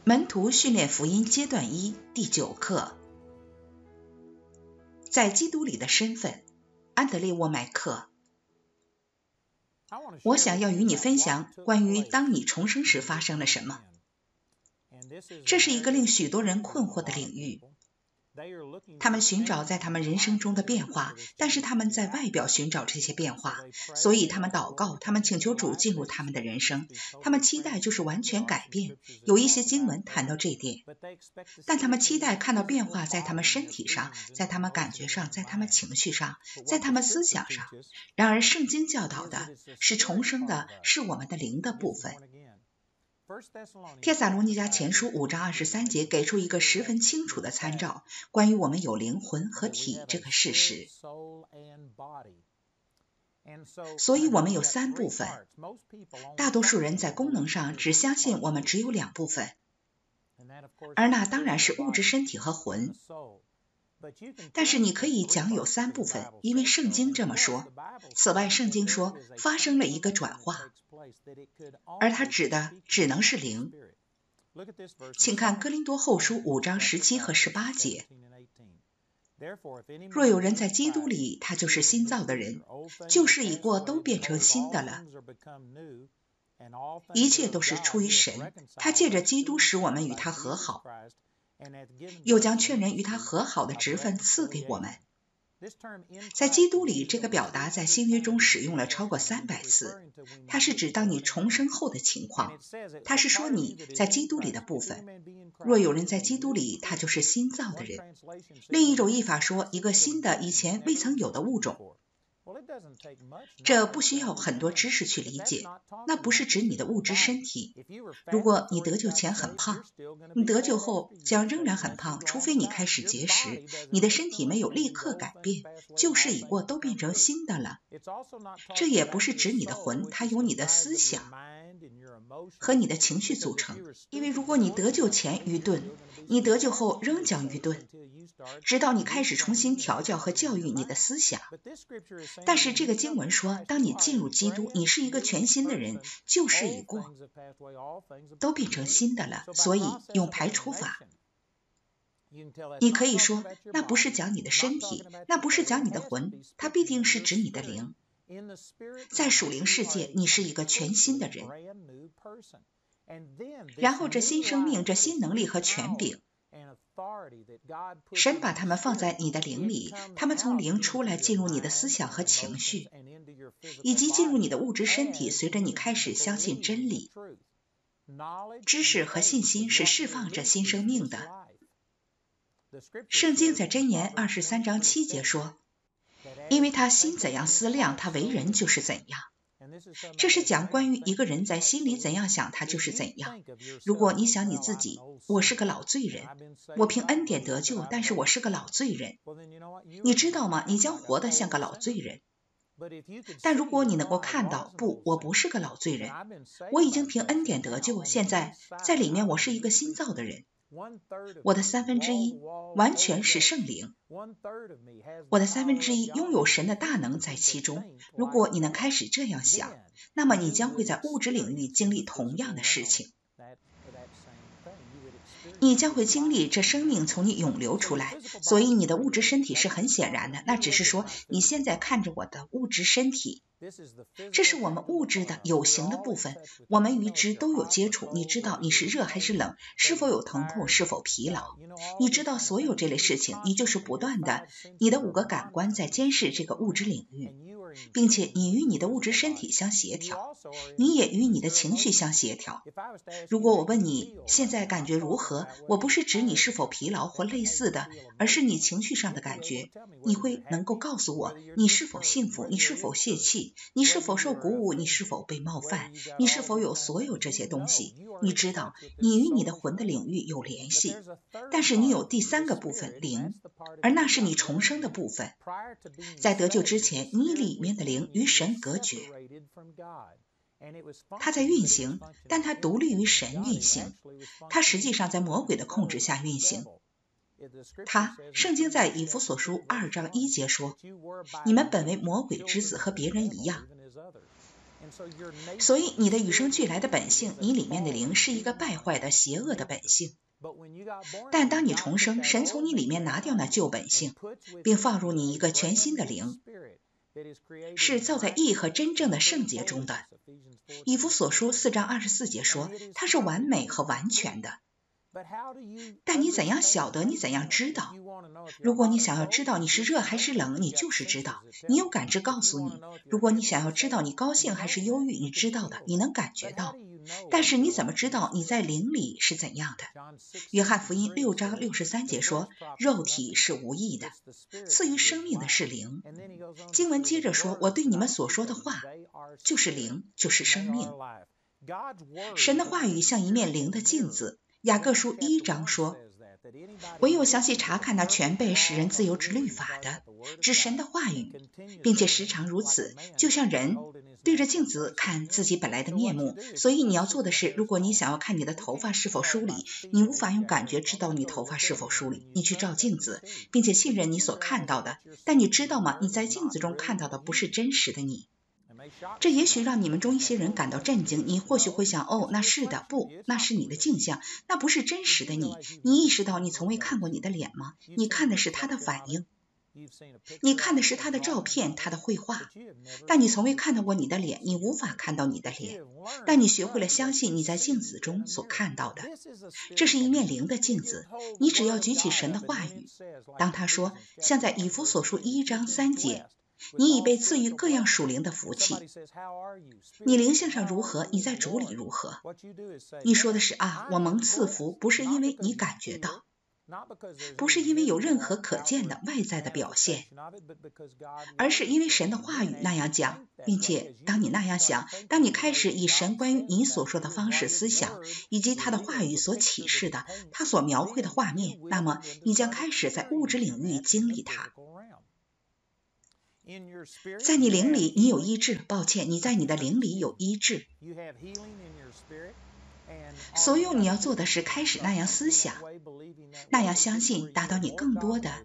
门徒训练福音阶段1第9课，在基督里的身份，安德烈沃麦克。我想要与你分享关于当你重生时发生了什么。这是一个令许多人困惑的领域。他们寻找在他们人生中的变化，但是他们在外表寻找这些变化，所以他们祷告，他们请求主进入他们的人生，他们期待就是完全改变。有一些经文谈到这一点，但他们期待看到变化在他们身体上，在他们感觉上，在他们情绪上，在他们思想上。然而圣经教导的是重生的是我们的灵的部分。帖撒罗尼迦前书5章23节给出一个十分清楚的参照，关于我们有灵魂和体这个事实。所以我们有3部分，大多数人在功能上只相信我们只有2部分，而那当然是物质身体和魂。但是你可以讲有3部分，因为圣经这么说。此外，圣经说发生了一个转化，而它指的只能是灵。请看哥林多后书5章17和18节。若有人在基督里，他就是新造的人，旧事已过，都变成新的了。一切都是出于神，他借着基督使我们与他和好，又将劝人与他和好的职分赐给我们。在基督里这个表达在新约中使用了超过300次，它是指当你重生后的情况，它是说你在基督里的部分。若有人在基督里，他就是新造的人。另一种译法说一个新的以前未曾有的物种。这不需要很多知识去理解，那不是指你的物质身体。如果你得救前很胖，你得救后将仍然很胖，除非你开始节食，你的身体没有立刻改变，旧事已过，都变成新的了。这也不是指你的魂，它由你的思想和你的情绪组成，因为如果你得救前愚钝，你得救后仍将愚钝，直到你开始重新调教和教育你的思想。但是这个经文说，当你进入基督，你是一个全新的人，旧事已过，都变成新的了。所以用排除法，你可以说那不是讲你的身体，那不是讲你的魂，它必定是指你的灵。在属灵世界，你是一个全新的人，然后这新生命，这新能力和权柄，神把他们放在你的灵里，他们从灵出来进入你的思想和情绪，以及进入你的物质身体。随着你开始相信真理，知识和信心是释放这新生命的。圣经在箴言23章7节说，因为他心怎样思量，他为人就是怎样。这是讲关于一个人在心里怎样想，他就是怎样。如果你想你自己，我是个老罪人，我凭恩典得救，但是我是个老罪人，你知道吗？你将活得像个老罪人。但如果你能够看到，不，我不是个老罪人，我已经凭恩典得救，现在在里面我是一个新造的人。我的1/3完全是圣灵，我的1/3拥有神的大能在其中。如果你能开始这样想，那么你将会在物质领域经历同样的事情。你将会经历这生命从你涌流出来，所以你的物质身体是很显然的，那只是说你现在看着我的物质身体，这是我们物质的有形的部分，我们与之都有接触。你知道你是热还是冷，是否有疼痛，是否疲劳，你知道所有这类事情，你就是不断的，你的5个感官在监视这个物质领域，并且你与你的物质身体相协调，你也与你的情绪相协调。如果我问你现在感觉如何，我不是指你是否疲劳或类似的，而是你情绪上的感觉，你会能够告诉我你是否幸福，你是否泄气，你是否受鼓舞，你是否被冒犯，你是否有所有这些东西。你知道你与你的魂的领域有联系，但是你有第3个部分灵，而那是你重生的部分。在得救之前，你里面的灵与神隔绝，它在运行，但它独立于神运行，它实际上在魔鬼的控制下运行。圣经在以弗所书2章1节说，你们本为魔鬼之子，和别人一样。 所以你的与生俱来的本性，你里面的灵是一个败坏的邪恶的本性。但当你重生，神从你里面拿掉那旧本性，并放入你一个全新的灵，是造在义和真正的圣洁中的。以弗所书4章24节说，它是完美和完全的。但你怎样晓得？你怎样知道？如果你想要知道你是热还是冷，你就是知道，你有感知告诉你。如果你想要知道你高兴还是忧郁，你知道的，你能感觉到。但是你怎么知道你在灵里是怎样的？约翰福音6章63节说，肉体是无益的，赐予生命的是灵。经文接着说，我对你们所说的话就是灵，就是生命。神的话语像一面灵的镜子。雅各书1章说，唯有详细查看那全备使人自由之律法的，指神的话语，并且时常如此，就像人对着镜子看自己本来的面目。所以你要做的是，如果你想要看你的头发是否梳理，你无法用感觉知道你头发是否梳理，你去照镜子，并且信任你所看到的。但你知道吗？你在镜子中看到的不是真实的你。这也许让你们中一些人感到震惊，你或许会想，哦，那是的，不，那是你的镜像，那不是真实的你。你意识到你从未看过你的脸吗？你看的是他的反应，你看的是他的照片，他的绘画，但你从未看到过你的脸，你无法看到你的脸。但你学会了相信你在镜子中所看到的，这是一面灵的镜子。你只要举起神的话语，当他说，像在以弗所书1章3节，你已被赐予各样属灵的福气。你灵性上如何，你在主里如何。你说的是啊，我蒙赐福，不是因为你感觉到，不是因为有任何可见的外在的表现，而是因为神的话语那样讲，并且当你那样想，当你开始以神关于你所说的方式思想，以及他的话语所启示的，他所描绘的画面，那么你将开始在物质领域经历它。在你灵里你有医治，抱歉，你在你的灵里有医治。所有你要做的是开始那样思想，那样相信，达到你更多的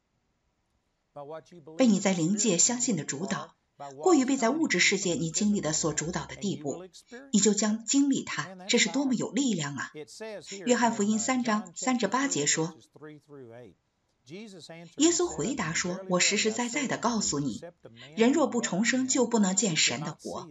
被你在灵界相信的主导，过于被在物质世界你经历的所主导的地步，你就将经历它，这是多么有力量啊。约翰福音3章3至8节说，耶稣回答说，我实实在在地告诉你，人若不重生，就不能见神的国。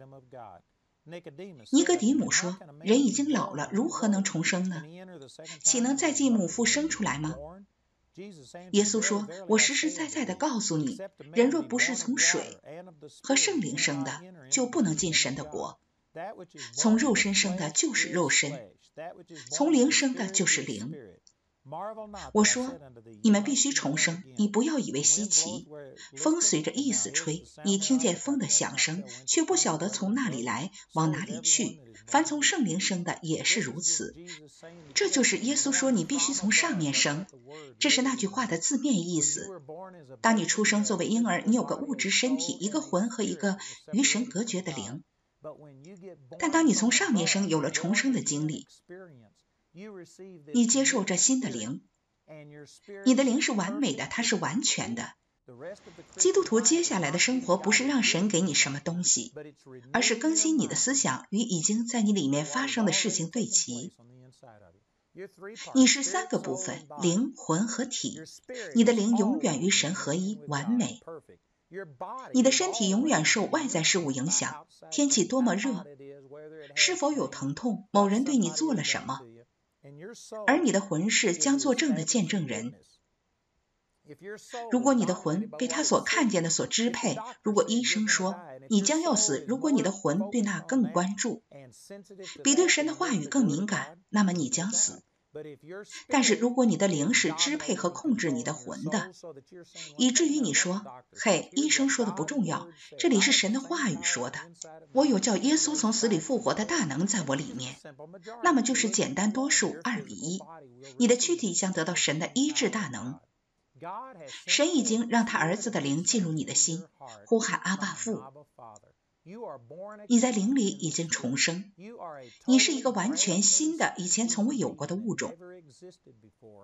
尼哥底母说，人已经老了，如何能重生呢？岂能再进母腹生出来吗？耶稣说，我实实在在地告诉你，人若不是从水和圣灵生的，就不能进神的国。从肉身生的就是肉身，从灵生的就是灵。我说，你们必须重生，你不要以为稀奇。风随着意思吹，你听见风的响声，却不晓得从哪里来，往哪里去。凡从圣灵生的也是如此。这就是耶稣说你必须从上面生，这是那句话的字面意思。当你出生作为婴儿，你有个物质身体，一个魂和一个与神隔绝的灵。但当你从上面生，有了重生的经历，你接受这新的灵，你的灵是完美的，它是完全的。基督徒接下来的生活不是让神给你什么东西，而是更新你的思想与已经在你里面发生的事情对齐。你是3个部分，灵、魂和体。你的灵永远与神合一，完美。你的身体永远受外在事物影响，天气多么热，是否有疼痛，某人对你做了什么，而你的魂是将作证的见证人。如果你的魂被他所看见的所支配，如果医生说你将要死，如果你的魂对那更关注，比对神的话语更敏感，那么你将死。但是如果你的灵是支配和控制你的魂的，以至于你说，嘿，医生说的不重要，这里是神的话语说的，我有叫耶稣从死里复活的大能在我里面，那么就是简单多数2:1，你的躯体将得到神的医治大能。神已经让他儿子的灵进入你的心，呼喊阿爸父。你在灵里已经重生，你是一个完全新的以前从未有过的物种。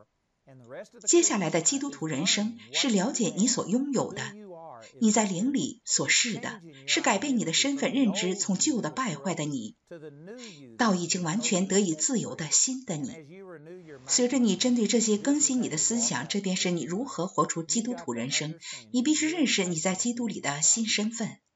接下来的基督徒人生是了解你所拥有的，你在灵里所是的，是改变你的身份认知，从旧的败坏的你，到已经完全得以自由的新的你。随着你针对这些更新你的思想，这便是你如何活出基督徒人生。你必须认识你在基督里的新身份。